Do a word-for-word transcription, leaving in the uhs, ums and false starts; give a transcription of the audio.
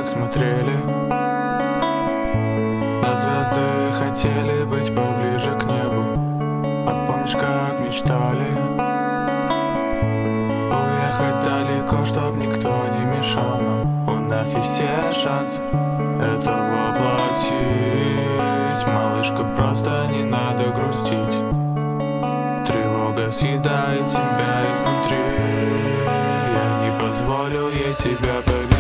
так смотрели на звезды, хотели быть поближе к небу. А помнишь, как мечтали уехать далеко, чтоб никто не мешал нам? У нас есть все шансы это воплотить. Малышка, просто не надо грустить. Тревога съедает тебя изнутри. Я не позволю ей тебя полюбить.